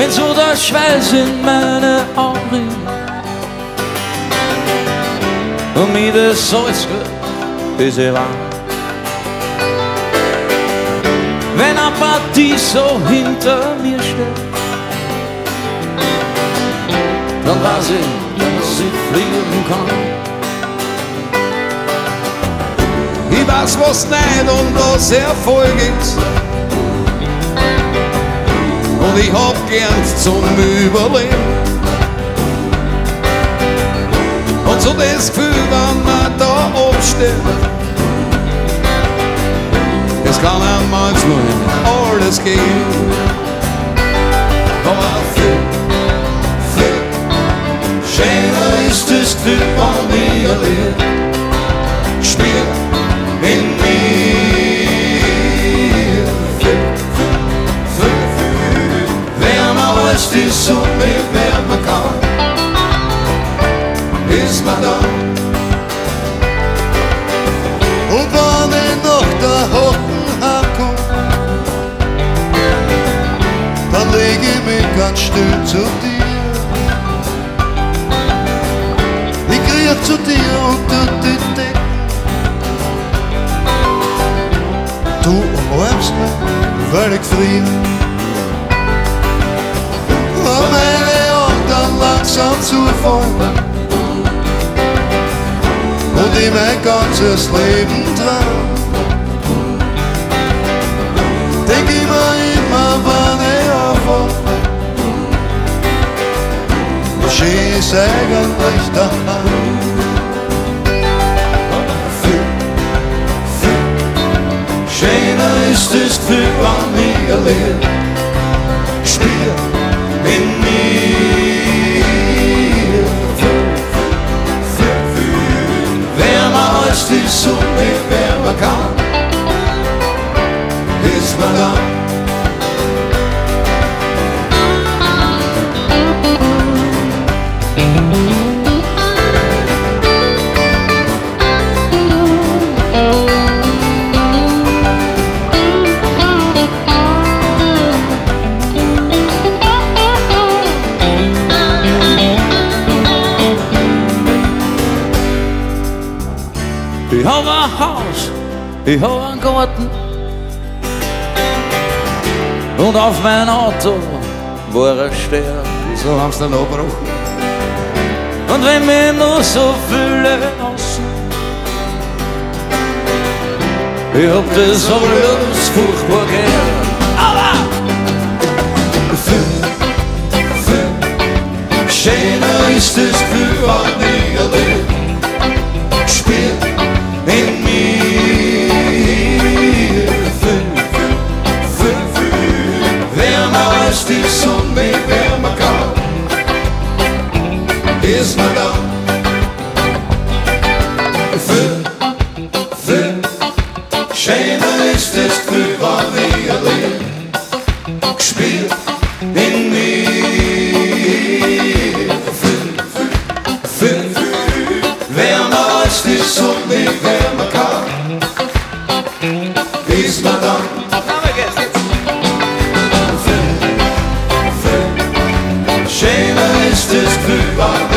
wenn so der Schweiß in meine Augen und mir das Salz wird, bis ich war. Wenn eine Partie so hinter mir steht, dann weiß ich, dass ich fliegen kann. Ich weiß, was Neid und was Erfolg ist, und ich hab gern zum Überleben. Und so das Gefühl, wenn man da aufsteht, es kann einmal nur alles geben. Aber viel schöner ist das Gefühl, wenn mir lebt, spielt in mir. Wärmer als die Sonne, wärmer kann, ist man da. Und wenn ich nach der Hocken herkomm, dann leg ich mich ganz still zu dir. Ich kriech zu dir unter die Decke. Du umarmst mich, weil ich friere. Und meine Augen dann langsam zufallen und ich mein ganzes Leben traum. Denk ich mir immer, wenn ich aufwache, wie schön ist eigentlich daheim. Schöner ist das Gefühl, wenn ich lebe, spiel in mir. Wärmer als die Sonne, wärmer kann, ist man da. Ich hab ein Haus, ich hab einen Garten und auf mein Auto war ein Stern. So haben's dann abgebrochen. Und wenn mir nur so viele aussehen, ich hab das alles furchtbar gern. Aber schöner ist das Gefühl, wenn ich lebe, spielt in mir. Wärmer als die Sonne, wärmer kann, ist man da. Schöner ist das Gefühl, wenn ich lebe, spielt in mir. Wärmer als die Sonne, wärmer kann, ist man da. Schöner ist das Gefühl,